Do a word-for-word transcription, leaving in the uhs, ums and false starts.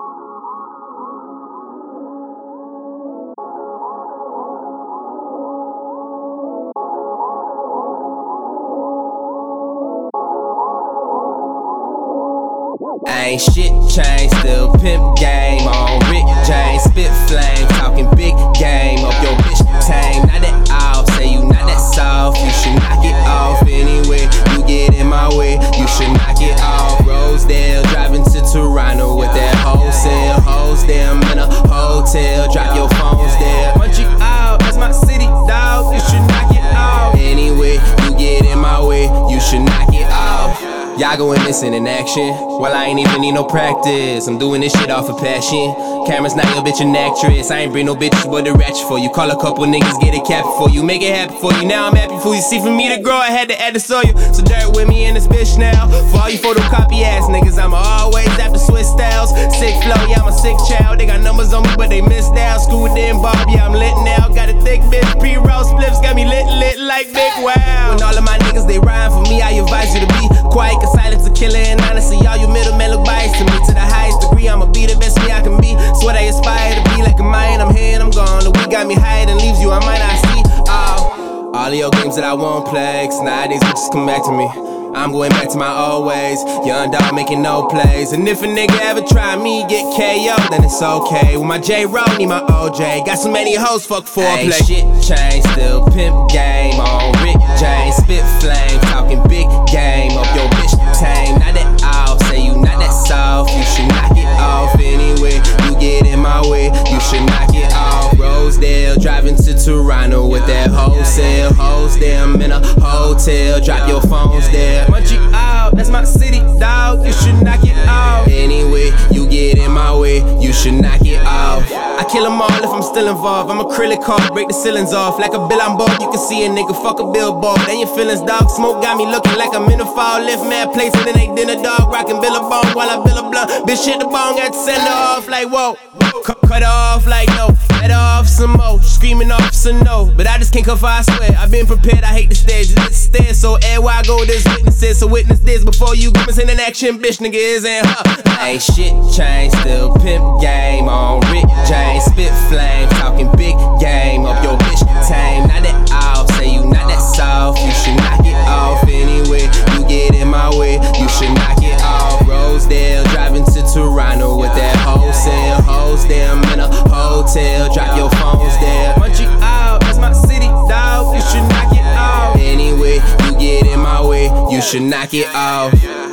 Ain't shit changed, still pimp game on Rick James, spit flame, talking big game, up your bitch tame. Not that off, say you not that soft, you should knock it off. Anyway, you get in my way, you should knock it off. Rosedale, driving to Toronto with that wholesale, hoes them in a hotel, drop your phones there. Punch you out, that's my city, dog, you should knock it off. Anyway, you get in my way, you should knock it off. Y'all going missing in action. Well, I ain't even need no practice. I'm doing this shit off of passion. Cameras not your bitch an actress. I ain't bring no bitches but a ratchet for you. Call a couple niggas, get it capped for you. Make it happen for you. Now I'm happy for you. See, for me to grow, I had to add the soil. So dirt with me in this bitch now. For all you photocopy ass niggas, I'ma always have to switch styles. Sick flow, yeah, I'm a sick child. They got numbers on me, but they missed out. Screw with them, Bob, yeah, I'm lit now. Got a thick bitch, pre-roll spliffs, got me lit, lit like Big Wow. When all of my niggas, they rhyme for me, I advise you to be quiet, cause silence a killer. And honestly, all you middlemen look biased to me. To the highest degree, I'ma be the best me I can be. Swear I aspire to be like a mind. I'm here and I'm gone. The week got me higher than leaves you, I might not see. Oh, all of your games that I won't play, cause nowadays bitches come back to me. I'm going back to my old ways. Young dog making no plays. And if a nigga ever try me, get K O, then it's okay. With my J-Roll, need my O J. Got so many hoes, fuck foreplay. Ain't shit changed, still pimp game on Rick James, spit flame, talking big game, up your bitch tame. Not that off, say you not that soft, you should knock it off. Anyway, you get in my way, you should knock it off. Rosedale, driving to Toronto with that wholesale, hoes them in a hotel, drop your phones there. Munch you out, that's my city, dog, you should knock it off. Anyway, you get in my way, you should knock it off. I kill them all if I'm still involved. I'm acrylic hard, break the ceilings off. Like a bill on board, you can see a nigga, fuck a billboard. And your feelings, dog, smoke got me looking like I'm in a fall. Lift mad place and it ain't dinner, dog. Rockin' Billabong while I bill a blunt. Bitch hit the bong, got to send her off like whoa. Cut, cut off like no, let off some more. Screaming off some no, but I just can't come for I swear. I've been prepared, I hate the stage, it's stairs. So everywhere I go, there's witnesses. So witness this before you give us in an action, bitch nigga is and her. Ain't shit changed, still pimp game on Rick James, spit flame, talking big game, up your bitch tame. Not that off, say you not that soft, you should knock it off. Anyway, you get in my way, you should knock it off. Rosedale, driving to Toronto with that wholesale, hoes them in a hotel, drop your phones there. Punch you out, that's my city, dog, you should knock it off. Anyway, you get in my way, you should knock it off.